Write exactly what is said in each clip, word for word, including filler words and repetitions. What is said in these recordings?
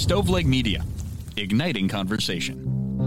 Stoveleg Media, igniting conversation.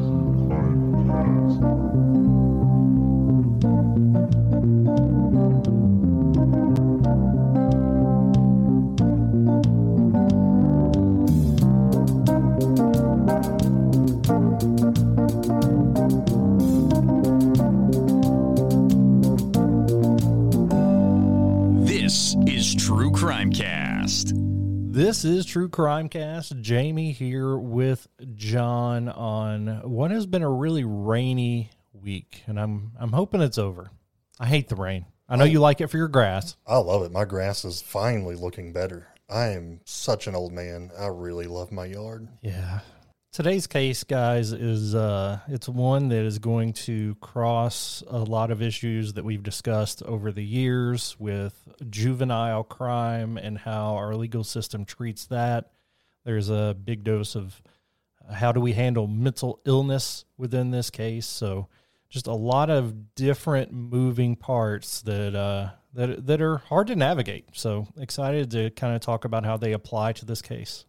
This is True Crime Cast. This is True Crime Cast. Jamie here with John on what has been a really rainy week, and I'm I'm hoping it's over. I hate the rain. I know I, you like it for your grass. I love it. My grass is finally looking better. I am such an old man. I really love my yard. Yeah. Today's case, guys, is uh, it's one that is going to cross a lot of issues that we've discussed over the years with juvenile crime and how our legal system treats that. There's a big dose of how do we handle mental illness within this case. So just a lot of different moving parts that uh, that that are hard to navigate. So excited to kind of talk about how they apply to this case.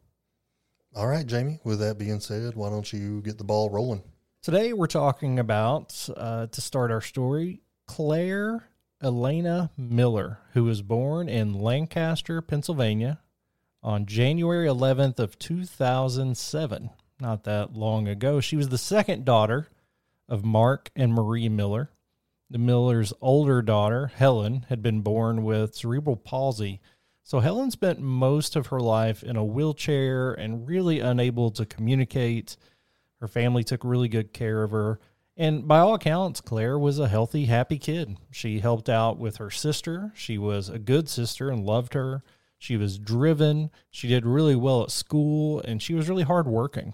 All right, Jamie, with that being said, why don't you get the ball rolling? Today we're talking about, uh, to start our story, Claire Elena Miller, who was born in Lancaster, Pennsylvania on January eleventh of two thousand seven, not that long ago. She was the second daughter of Mark and Marie Miller. The Miller's older daughter, Helen, had been born with cerebral palsy. So Helen spent most of her life in a wheelchair and really unable to communicate. Her family took really good care of her. And by all accounts, Claire was a healthy, happy kid. She helped out with her sister. She was a good sister and loved her. She was driven. She did really well at school, and she was really hardworking.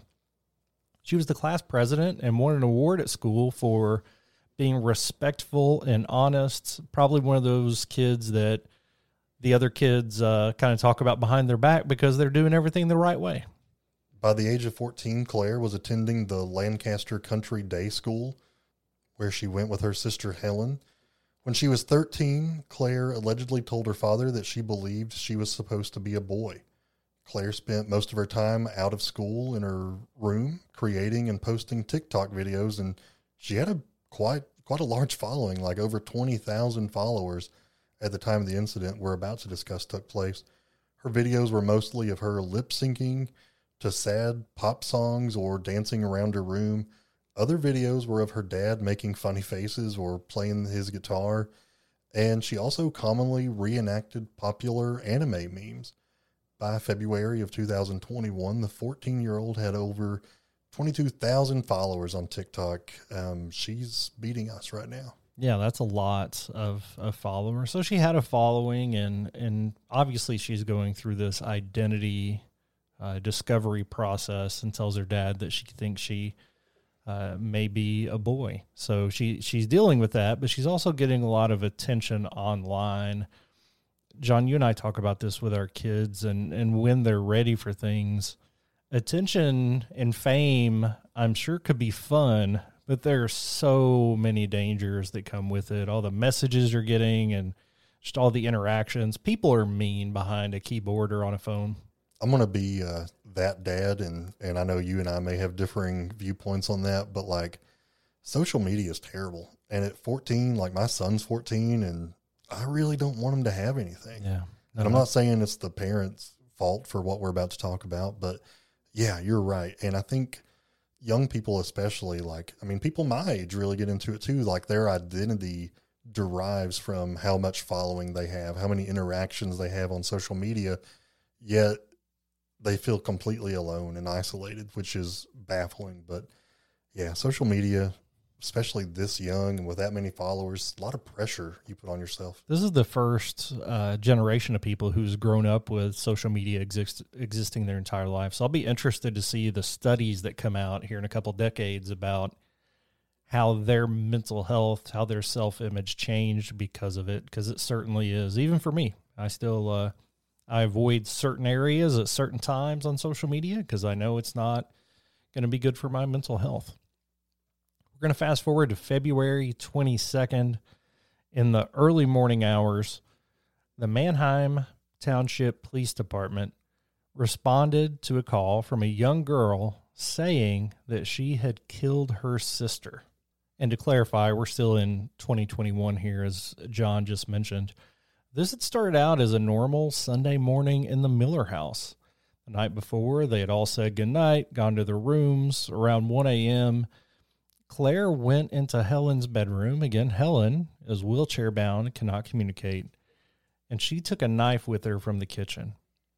She was the class president and won an award at school for being respectful and honest. Probably one of those kids that the other kids uh, kind of talk about behind their back because they're doing everything the right way. By the age of fourteen, Claire was attending the Lancaster Country Day School, where she went with her sister Helen. When she was thirteen, Claire allegedly told her father that she believed she was supposed to be a boy. Claire spent most of her time out of school in her room, creating and posting TikTok videos, and she had a quite quite a large following, like over twenty thousand followers at the time of the incident we're about to discuss took place. Her videos were mostly of her lip syncing to sad pop songs or dancing around her room. Other videos were of her dad making funny faces or playing his guitar. And she also commonly reenacted popular anime memes. By February of two thousand twenty-one, the fourteen-year-old had over twenty-two thousand followers on TikTok. Um, she's beating us right now. Yeah, that's a lot of, of followers. So she had a following, and, and obviously she's going through this identity uh, discovery process and tells her dad that she thinks she uh, may be a boy. So she, she's dealing with that, but she's also getting a lot of attention online. John, you and I talk about this with our kids, and, and when they're ready for things, attention and fame, I'm sure, could be fun, but there are so many dangers that come with it. All the messages you're getting and just all the interactions. People are mean behind a keyboard or on a phone. I'm going to be uh, that dad, and, and I know you and I may have differing viewpoints on that, but like social media is terrible. And at fourteen, like my son's fourteen, and I really don't want him to have anything. Yeah. And I'm not saying it's the parents' fault for what we're about to talk about, but yeah, you're right. And I think young people especially, like, I mean, people my age really get into it too. Like their identity derives from how much following they have, how many interactions they have on social media, yet they feel completely alone and isolated, which is baffling. But yeah, social media, especially this young and with that many followers, a lot of pressure you put on yourself. This is the first uh, generation of people who's grown up with social media exist, existing their entire life. So I'll be interested to see the studies that come out here in a couple decades about how their mental health, how their self-image changed because of it, because it certainly is. Even for me, I still uh, I avoid certain areas at certain times on social media because I know it's not going to be good for my mental health. We're going to fast forward to February twenty-second. In the early morning hours, the Manheim Township Police Department responded to a call from a young girl saying that she had killed her sister. And to clarify, we're still in twenty twenty-one here, as John just mentioned. This had started out as a normal Sunday morning in the Miller house. The night before, they had all said goodnight, gone to their rooms. Around one a.m., Claire went into Helen's bedroom. Again, Helen is wheelchair-bound, cannot communicate, and she took a knife with her from the kitchen.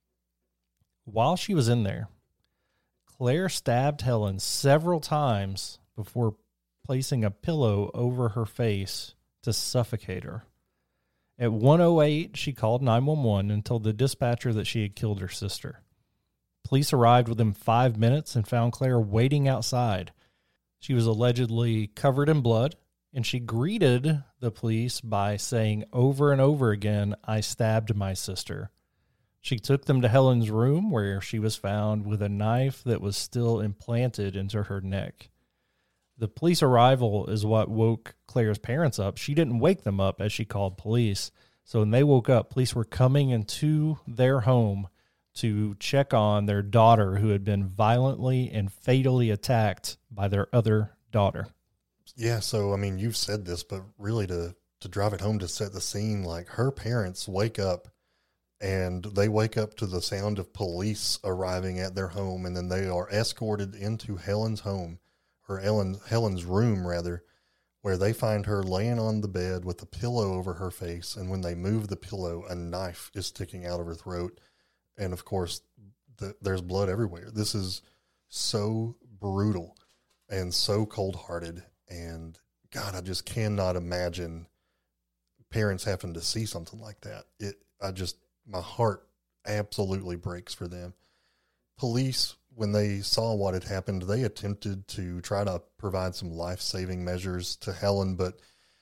While she was in there, Claire stabbed Helen several times before placing a pillow over her face to suffocate her. At one oh eight, she called nine one one and told the dispatcher that she had killed her sister. Police arrived within five minutes and found Claire waiting outside. She was allegedly covered in blood, and she greeted the police by saying over and over again, "I stabbed my sister." She took them to Helen's room, where she was found with a knife that was still implanted into her neck. The police arrival is what woke Claire's parents up. She didn't wake them up as she called police. So when they woke up, police were coming into their home to check on their daughter, who had been violently and fatally attacked by their other daughter. Yeah, so, I mean, you've said this, but really to, to drive it home, to set the scene, like, her parents wake up, and they wake up to the sound of police arriving at their home, and then they are escorted into Helen's home, or Ellen, Helen's room, rather, where they find her laying on the bed with a pillow over her face, and when they move the pillow, a knife is sticking out of her throat, and, of course, the, there's blood everywhere. This is so brutal and so cold-hearted, and, God, I just cannot imagine parents having to see something like that. It, I just, my heart absolutely breaks for them. Police, when they saw what had happened, they attempted to try to provide some life-saving measures to Helen, but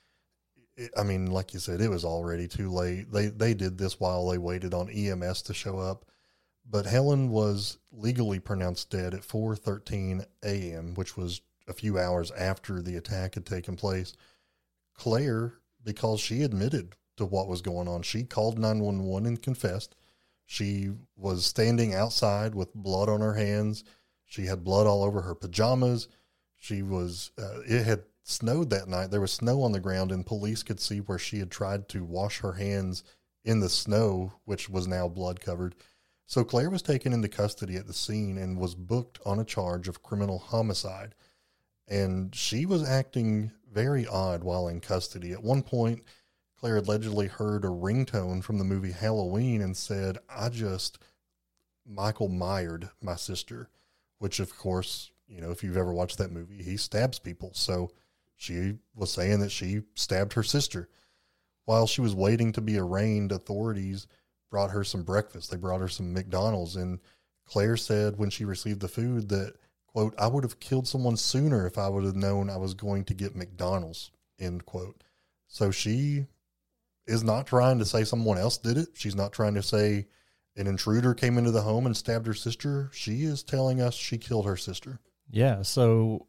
it, I mean, like you said, it was already too late. They they did this while they waited on E M S to show up, but Helen was legally pronounced dead at four thirteen a.m., which was a few hours after the attack had taken place. Claire, because she admitted to what was going on, she called nine one one and confessed. She was standing outside with blood on her hands. She had blood all over her pajamas. She was, uh, it had snowed that night. There was snow on the ground, and police could see where she had tried to wash her hands in the snow, which was now blood covered. So Claire was taken into custody at the scene and was booked on a charge of criminal homicide. And she was acting very odd while in custody. At one point, Claire allegedly heard a ringtone from the movie Halloween and said, "I just Michael Myered my sister," which, of course, you know, if you've ever watched that movie, he stabs people. So she was saying that she stabbed her sister. While she was waiting to be arraigned, authorities brought her some breakfast. They brought her some McDonald's, and Claire said when she received the food that, quote, "I would have killed someone sooner if I would have known I was going to get McDonald's," end quote. So she is not trying to say someone else did it. She's not trying to say an intruder came into the home and stabbed her sister. She is telling us she killed her sister. Yeah, so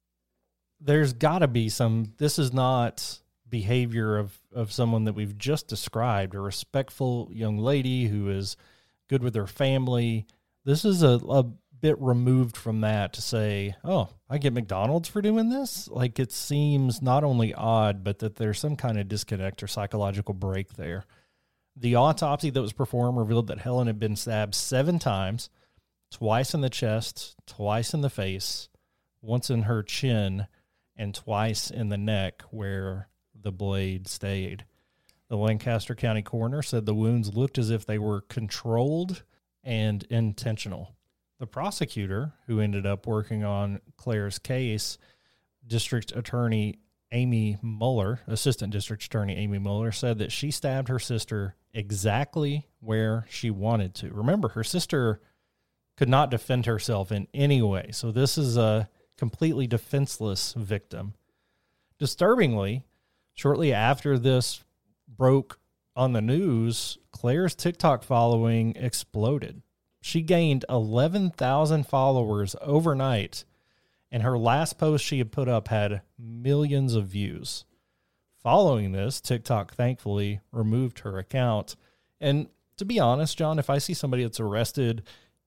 there's got to be some, this is not behavior of, of someone that we've just described, a respectful young lady who is good with her family. This is a, a bit removed from that to say, oh, I get McDonald's for doing this? Like, it seems not only odd, but that there's some kind of disconnect or psychological break there. The autopsy that was performed revealed that Helen had been stabbed seven times, twice in the chest, twice in the face, once in her chin, and twice in the neck where the blade stayed. The Lancaster County coroner said the wounds looked as if they were controlled and intentional. The prosecutor, who ended up working on Claire's case, District Attorney Amy Muller, Assistant District Attorney Amy Muller, said that she stabbed her sister exactly where she wanted to. Remember, her sister could not defend herself in any way, so this is a completely defenseless victim. Disturbingly, shortly after this broke on the news, Claire's TikTok following exploded. She gained eleven thousand followers overnight, and her last post she had put up had millions of views. Following this, TikTok thankfully removed her account. And to be honest, John, if I see somebody that's arrested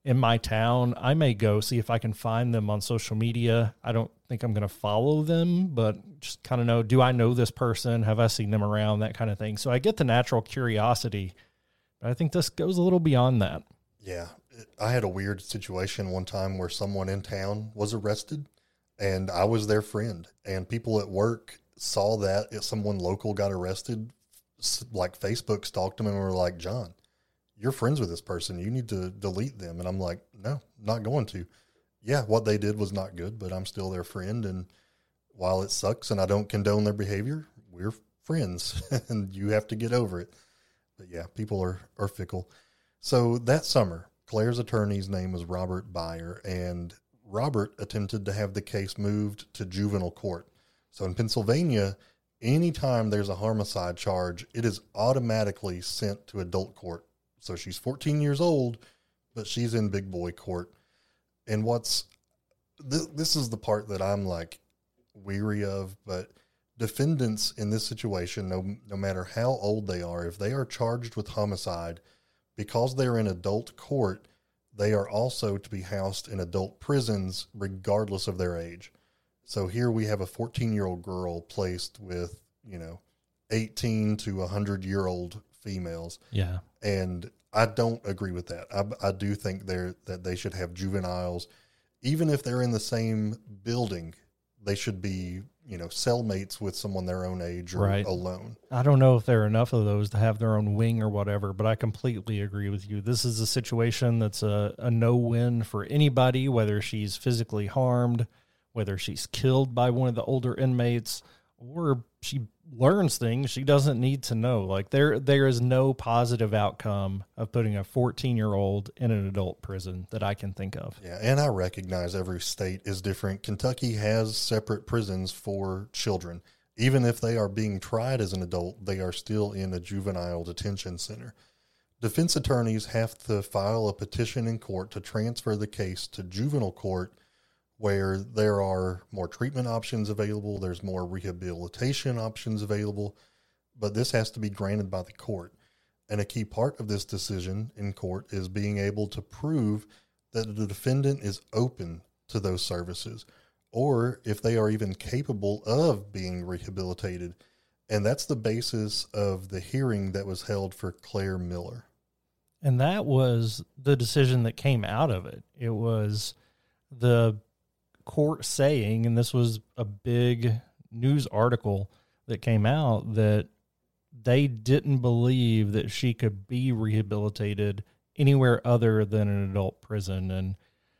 in my town, I may go see if I can find them on social media. I don't think I'm going to follow them, but just kind of know, do I know this person? Have I seen them around? That kind of thing. So I get the natural curiosity, but I think this goes a little beyond that. Yeah. I had a weird situation one time where someone in town was arrested and I was their friend, and people at work saw that if someone local got arrested, like Facebook stalked them and were like, John, you're friends with this person. You need to delete them. And I'm like, no, not going to. Yeah, what they did was not good, but I'm still their friend. And while it sucks and I don't condone their behavior, we're friends and you have to get over it. But yeah, people are, are fickle. So that summer, Claire's attorney's name was Robert Byer, and Robert attempted to have the case moved to juvenile court. So in Pennsylvania, anytime there's a homicide charge, it is automatically sent to adult court. So she's fourteen years old, but she's in big boy court. And what's, th- this is the part that I'm like weary of, but defendants in this situation, no, no matter how old they are, if they are charged with homicide, because they're in adult court, they are also to be housed in adult prisons regardless of their age. So here we have a fourteen-year-old girl placed with, you know, eighteen to one hundred-year-old females. Yeah. And I don't agree with that. I, I do think they're, that they should have juveniles. Even if they're in the same building, they should be, you know, cellmates with someone their own age or right. alone. I don't know if there are enough of those to have their own wing or whatever, but I completely agree with you. This is a situation that's a, a no-win for anybody, whether she's physically harmed, whether she's killed by one of the older inmates, or she learns things she doesn't need to know. Like there, there is no positive outcome of putting a fourteen-year-old in an adult prison that I can think of. Yeah, and I recognize every state is different. Kentucky has separate prisons for children. Even if they are being tried as an adult, they are still in a juvenile detention center. Defense attorneys have to file a petition in court to transfer the case to juvenile court, where there are more treatment options available, there's more rehabilitation options available, but this has to be granted by the court. And a key part of this decision in court is being able to prove that the defendant is open to those services, or if they are even capable of being rehabilitated. And that's the basis of the hearing that was held for Claire Miller. And that was the decision that came out of it. It was the court saying, and this was a big news article that came out, that they didn't believe that she could be rehabilitated anywhere other than an adult prison. And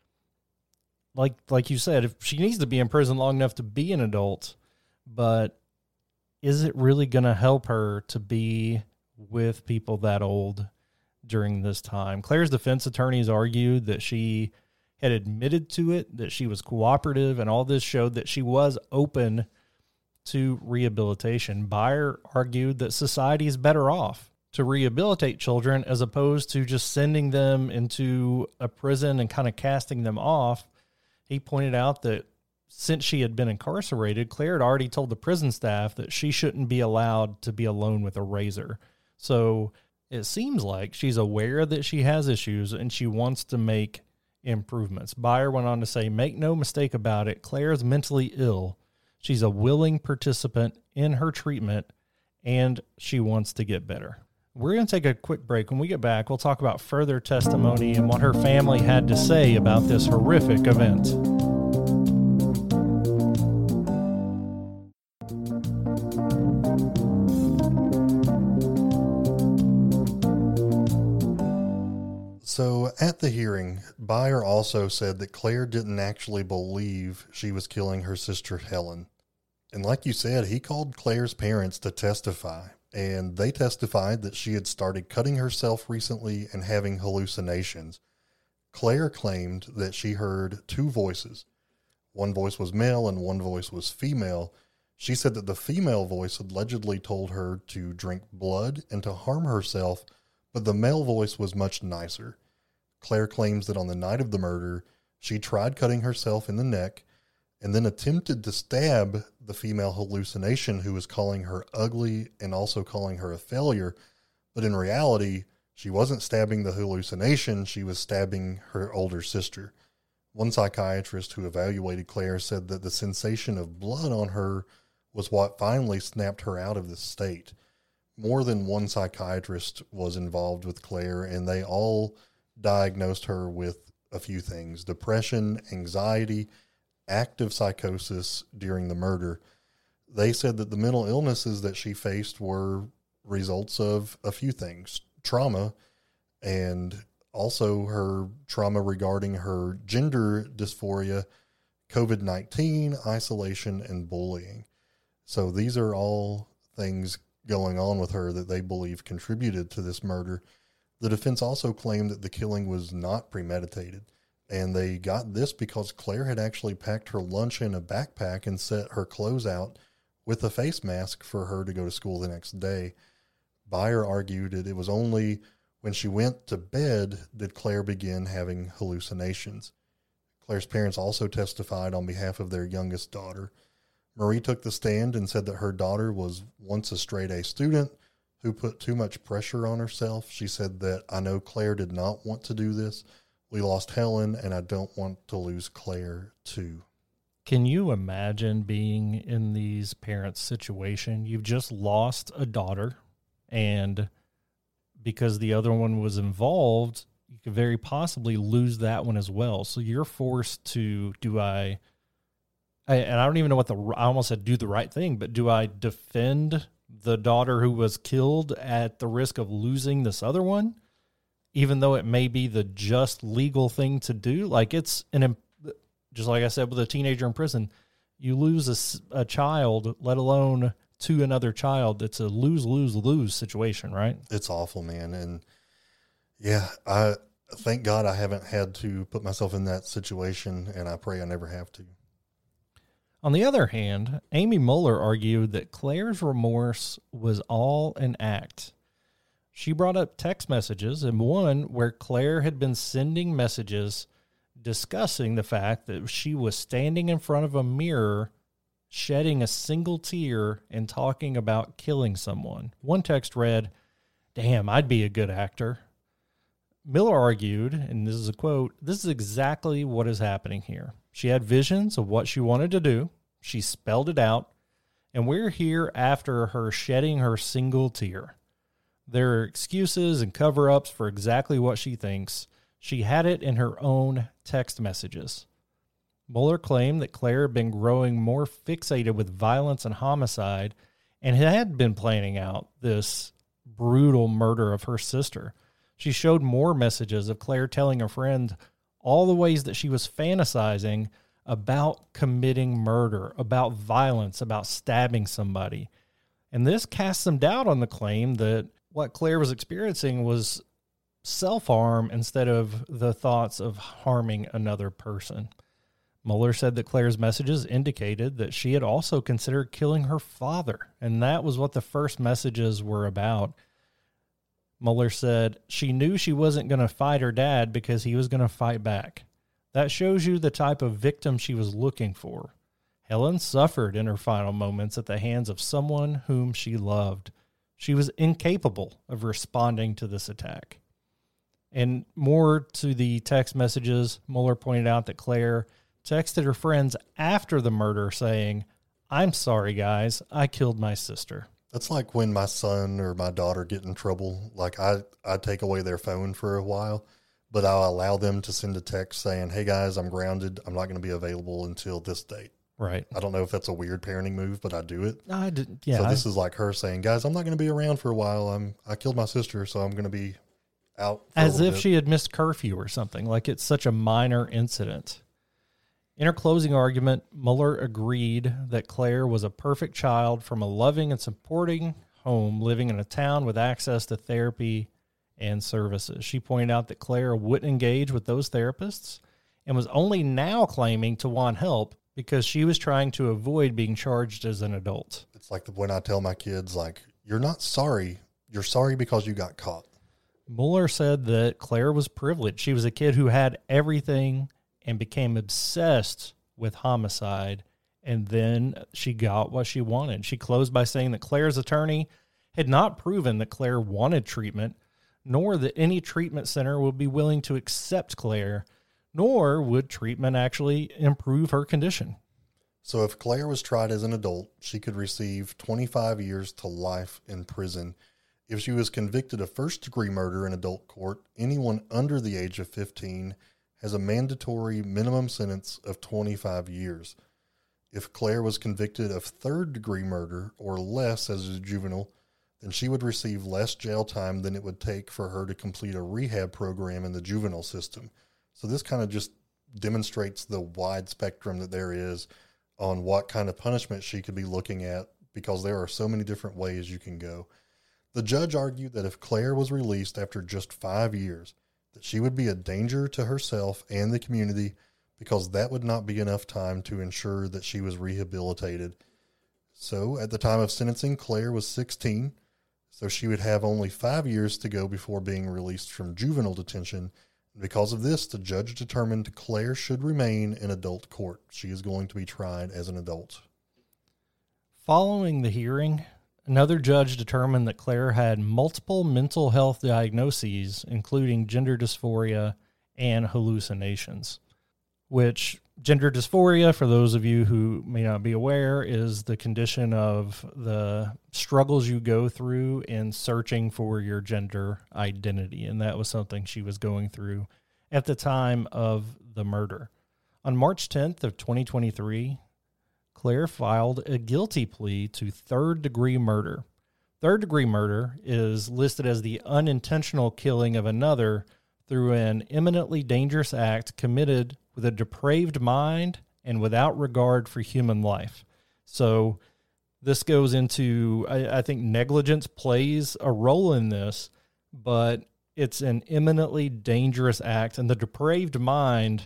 like like you said, if she needs to be in prison long enough to be an adult, but is it really going to help her to be with people that old during this time? Claire's defense attorneys argued that she had admitted to it, that she was cooperative, and all this showed that she was open to rehabilitation. Byer argued that society is better off to rehabilitate children as opposed to just sending them into a prison and kind of casting them off. He pointed out that since she had been incarcerated, Claire had already told the prison staff that she shouldn't be allowed to be alone with a razor. So it seems like she's aware that she has issues and she wants to make improvements. Byer went on to say, make no mistake about it, Claire is mentally ill. She's a willing participant in her treatment, and she wants to get better. We're going to take a quick break. When we get back, we'll talk about further testimony and what her family had to say about this horrific event. So at the hearing, Byer also said that Claire didn't actually believe she was killing her sister Helen. And like you said, he called Claire's parents to testify, and they testified that she had started cutting herself recently and having hallucinations. Claire claimed that she heard two voices. One voice was male and one voice was female. She said that the female voice allegedly told her to drink blood and to harm herself, but the male voice was much nicer. Claire claims that on the night of the murder, she tried cutting herself in the neck and then attempted to stab the female hallucination who was calling her ugly and also calling her a failure. But in reality, She wasn't stabbing the hallucination, she was stabbing her older sister. One psychiatrist who evaluated Claire said that the sensation of blood on her was what finally snapped her out of this state. More than one psychiatrist was involved with Claire, and they all diagnosed her with a few things: depression, anxiety, active psychosis during the murder. They said that the mental illnesses that she faced were results of a few things: trauma, and also her trauma regarding her gender dysphoria, COVID nineteen, isolation, and bullying. So these are all things going on with her that they believe contributed to this murder. The defense also claimed that the killing was not premeditated, and they got this because Claire had actually packed her lunch in a backpack and set her clothes out with a face mask for her to go to school the next day. Byer argued that it was only when she went to bed did Claire begin having hallucinations. Claire's parents also testified on behalf of their youngest daughter. Marie took the stand and said that her daughter was once a straight-A student who put too much pressure on herself. She said that, "I know Claire did not want to do this. We lost Helen, and I don't want to lose Claire too." Can you imagine being in these parents' situation? You've just lost a daughter, and because the other one was involved, you could very possibly lose that one as well. So you're forced to, do I, I and I don't even know what the, I almost said do the right thing, but do I defend the daughter who was killed at the risk of losing this other one, even though it may be the just legal thing to do? Like, it's an, just like I said, with a teenager in prison, you lose a, a child, let alone to another child. It's a lose, lose, lose situation, right? It's awful, man. And yeah, I thank God I haven't had to put myself in that situation, and I pray I never have to. On the other hand, Amy Mueller argued that Claire's remorse was all an act. She brought up text messages, and one where Claire had been sending messages discussing the fact that she was standing in front of a mirror, shedding a single tear, and talking about killing someone. One text read, "Damn, I'd be a good actor." Miller argued, and this is a quote, "This is exactly what is happening here. She had visions of what she wanted to do. She spelled it out, and we're here after her shedding her single tear. There are excuses and cover-ups for exactly what she thinks. She had it in her own text messages." Mueller claimed that Claire had been growing more fixated with violence and homicide and had been planning out this brutal murder of her sister. She showed more messages of Claire telling a friend all the ways that she was fantasizing about committing murder, about violence, about stabbing somebody. And this casts some doubt on the claim that what Claire was experiencing was self-harm instead of the thoughts of harming another person. Mueller said that Claire's messages indicated that she had also considered killing her father, and that was what the first messages were about. Mueller said she knew she wasn't going to fight her dad because he was going to fight back. That shows you the type of victim she was looking for. Helen suffered in her final moments at the hands of someone whom she loved. She was incapable of responding to this attack. And more to the text messages, Mueller pointed out that Claire texted her friends after the murder saying, "I'm sorry, guys, I killed my sister." That's like when my son or my daughter get in trouble. Like I, I take away their phone for a while, but I'll allow them to send a text saying, "Hey guys, I'm grounded. I'm not going to be available until this date." Right. I don't know if that's a weird parenting move, but I do it. I did. Yeah. So this I, is like her saying, "Guys, I'm not going to be around for a while. I'm, I killed my sister, so I'm going to be out." For as a if bit. she had missed curfew or something. Like it's such a minor incident. In her closing argument, Mueller agreed that Claire was a perfect child from a loving and supporting home living in a town with access to therapy and services. She pointed out that Claire wouldn't engage with those therapists and was only now claiming to want help because she was trying to avoid being charged as an adult. It's like the, when I tell my kids, like, "You're not sorry. You're sorry because you got caught." Mueller said that Claire was privileged. She was a kid who had everything and became obsessed with homicide, and then she got what she wanted. She closed by saying that Claire's attorney had not proven that Claire wanted treatment, nor that any treatment center would be willing to accept Claire, nor would treatment actually improve her condition. So if Claire was tried as an adult, she could receive twenty-five years to life in prison. If she was convicted of first-degree murder in adult court, anyone under the age of fifteen has a mandatory minimum sentence of twenty-five years. If Claire was convicted of third-degree murder or less as a juvenile, then she would receive less jail time than it would take for her to complete a rehab program in the juvenile system. So this kind of just demonstrates the wide spectrum that there is on what kind of punishment she could be looking at, because there are so many different ways you can go. The judge argued that if Claire was released after just five years, that she would be a danger to herself and the community, because that would not be enough time to ensure that she was rehabilitated. So at the time of sentencing, Claire was sixteen, so she would have only five years to go before being released from juvenile detention. Because of this, the judge determined Claire should remain in adult court. She is going to be tried as an adult. Following the hearing, another judge determined that Claire had multiple mental health diagnoses, including gender dysphoria and hallucinations, which gender dysphoria, for those of you who may not be aware, is the condition of the struggles you go through in searching for your gender identity. And that was something she was going through at the time of the murder. On March tenth of twenty twenty-three, Claire filed a guilty plea to third-degree murder. Third-degree murder is listed as the unintentional killing of another through an imminently dangerous act committed with a depraved mind and without regard for human life. So this goes into, I, I think negligence plays a role in this, but it's an imminently dangerous act, and the depraved mind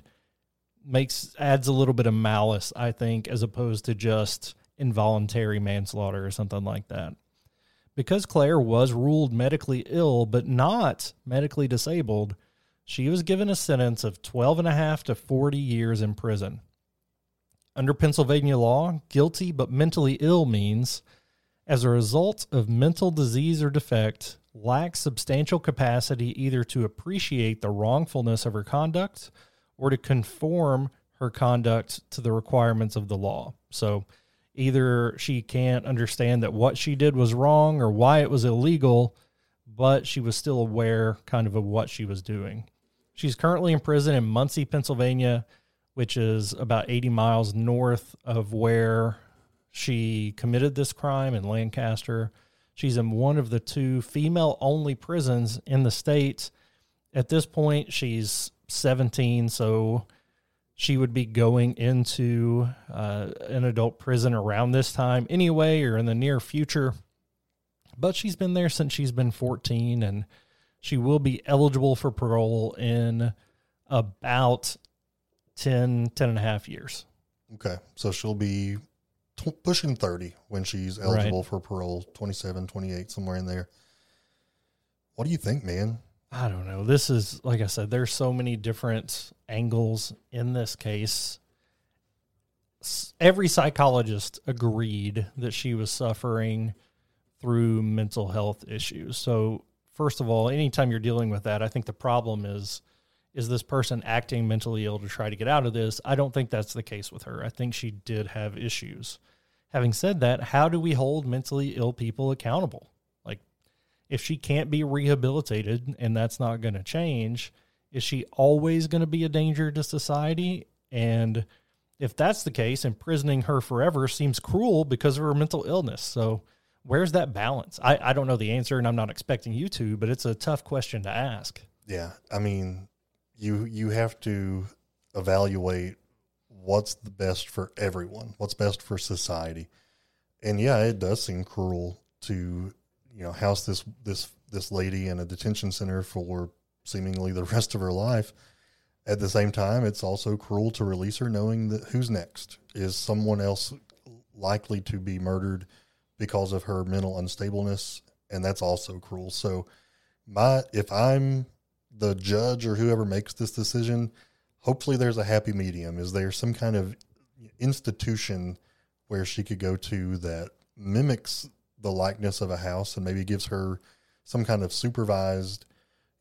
makes adds a little bit of malice, I think, as opposed to just involuntary manslaughter or something like that. Because Claire was ruled medically ill but not medically disabled, she was given a sentence of twelve and a half to forty years in prison. Under Pennsylvania law, guilty but mentally ill means, as a result of mental disease or defect, lacks substantial capacity either to appreciate the wrongfulness of her conduct or to conform her conduct to the requirements of the law. So either she can't understand that what she did was wrong or why it was illegal, but she was still aware kind of of what she was doing. She's currently in prison in Muncie, Pennsylvania, which is about eighty miles north of where she committed this crime in Lancaster. She's in one of the two female-only prisons in the state. At this point, she's seventeen, so she would be going into uh, an adult prison around this time anyway, or in the near future. But she's been there since she's been fourteen, and she will be eligible for parole in about ten, ten and a half years. Okay, so she'll be t- pushing thirty when she's eligible Right. for parole, twenty-seven, twenty-eight, somewhere in there. What do you think, man? I don't know. This is, like I said, there's so many different angles in this case. S- Every psychologist agreed that she was suffering through mental health issues. So, first of all, anytime you're dealing with that, I think the problem is, is this person acting mentally ill to try to get out of this? I don't think that's the case with her. I think she did have issues. Having said that, how do we hold mentally ill people accountable? Like, if she can't be rehabilitated and that's not going to change, is she always going to be a danger to society? And if that's the case, imprisoning her forever seems cruel because of her mental illness. So where's that balance? I, I don't know the answer, and I'm not expecting you to, but it's a tough question to ask. Yeah, I mean, you you have to evaluate what's the best for everyone, what's best for society. And yeah, it does seem cruel to, you know, house this this this lady in a detention center for seemingly the rest of her life. At the same time, it's also cruel to release her knowing that who's next? Is someone else likely to be murdered because of her mental unstableness? And that's also cruel. So my if I'm the judge or whoever makes this decision, hopefully there's a happy medium. Is there some kind of institution where she could go to that mimics the likeness of a house and maybe gives her some kind of supervised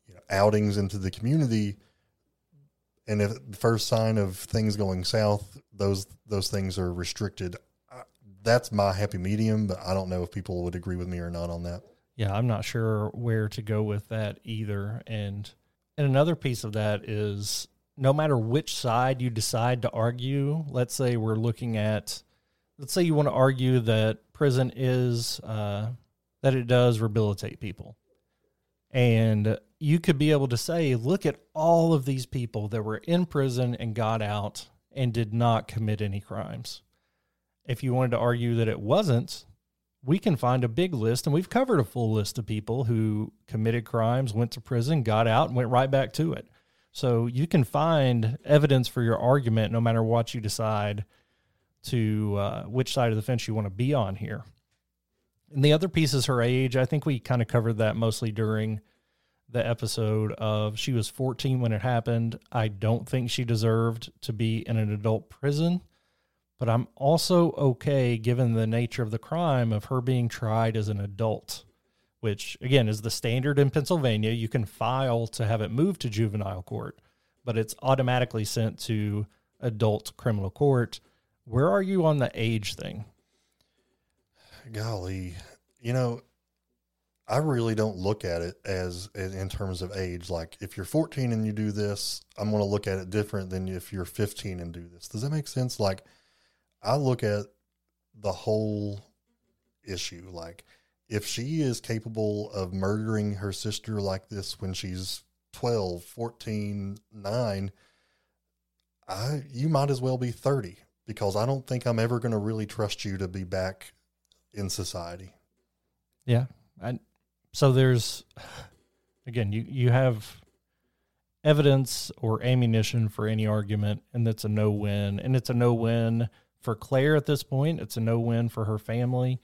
you know, outings into the community. And if the first sign of things going south, those those things are restricted. That's my happy medium, but I don't know if people would agree with me or not on that. Yeah, I'm not sure where to go with that either. And and another piece of that is no matter which side you decide to argue, let's say we're looking at, let's say you want to argue that prison is, uh, that it does rehabilitate people. And you could be able to say, look at all of these people that were in prison and got out and did not commit any crimes. If you wanted to argue that it wasn't, we can find a big list, and we've covered a full list of people who committed crimes, went to prison, got out, and went right back to it. So you can find evidence for your argument no matter what you decide to uh, which side of the fence you want to be on here. And the other piece is her age. I think we kind of covered that mostly during the episode of she was fourteen when it happened. I don't think she deserved to be in an adult prison. But I'm also okay, given the nature of the crime, of her being tried as an adult, which, again, is the standard in Pennsylvania. You can file to have it moved to juvenile court, but it's automatically sent to adult criminal court. Where are you on the age thing? Golly, you know, I really don't look at it as in terms of age. Like, if you're fourteen and you do this, I'm going to look at it different than if you're fifteen and do this. Does that make sense? Like, I look at the whole issue. Like, if she is capable of murdering her sister like this when she's twelve, fourteen, nine, I, you might as well be thirty, because I don't think I'm ever going to really trust you to be back in society. Yeah. I, so there's, again, you, you have evidence or ammunition for any argument, and that's a no-win. And it's a no-win for Claire at this point. It's a no-win for her family.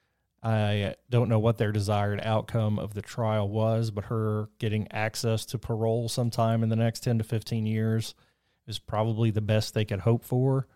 I don't know what their desired outcome of the trial was, but her getting access to parole sometime in the next ten to fifteen years is probably the best they could hope for.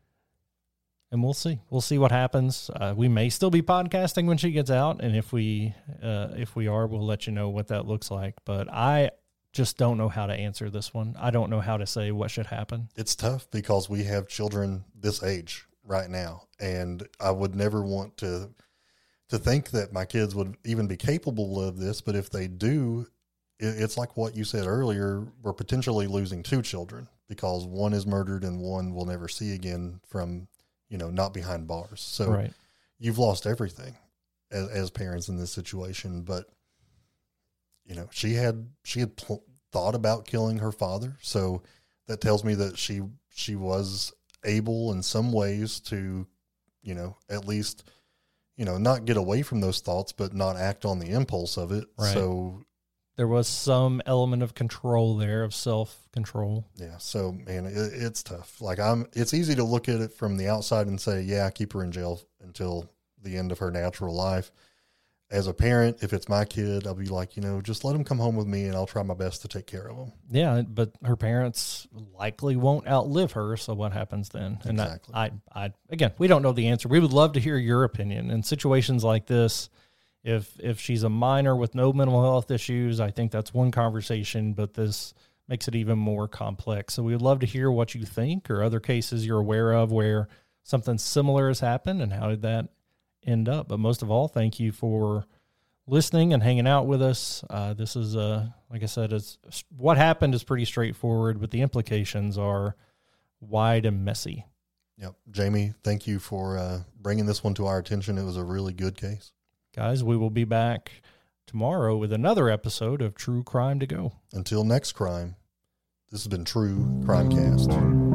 And we'll see. We'll see what happens. Uh, we may still be podcasting when she gets out, and if we uh, if we are, we'll let you know what that looks like. But I just don't know how to answer this one. I don't know how to say what should happen. It's tough because we have children this age right now, and I would never want to to think that my kids would even be capable of this. But if they do, it, it's like what you said earlier. We're potentially losing two children because one is murdered and one we'll never see again from, you know, not behind bars. So right. You've lost everything as, as parents in this situation. But you know, she had, she had pl- thought about killing her father. So that tells me that she, she was able in some ways to, you know, at least, you know, not get away from those thoughts, but not act on the impulse of it. Right. So there was some element of control there, of self-control. Yeah. So, man, it, it's tough. Like I'm, it's easy to look at it from the outside and say, yeah, keep her in jail until the end of her natural life. As a parent, if it's my kid, I'll be like, you know, just let him come home with me and I'll try my best to take care of him. Yeah, but her parents likely won't outlive her, so what happens then? And exactly. I, I, I, again, we don't know the answer. We would love to hear your opinion. In situations like this, if if she's a minor with no mental health issues, I think that's one conversation, but this makes it even more complex. So we would love to hear what you think, or other cases you're aware of where something similar has happened, and how did that end up. But most of all, thank you for listening and hanging out with us. Uh, this is, uh, like I said, it's, what happened is pretty straightforward, but the implications are wide and messy. Yep. Jamie, thank you for uh, bringing this one to our attention. It was a really good case. Guys, we will be back tomorrow with another episode of True Crime to Go. Until next crime, this has been True Crimecast.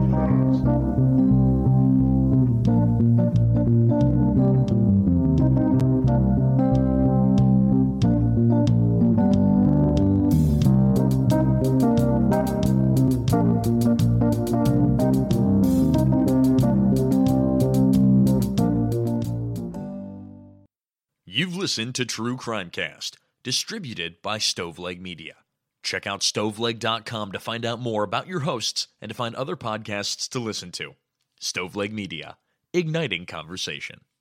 You've listened to True Crimecast, distributed by Stoveleg Media. Check out stoveleg dot com to find out more about your hosts and to find other podcasts to listen to. Stoveleg Media, igniting conversation.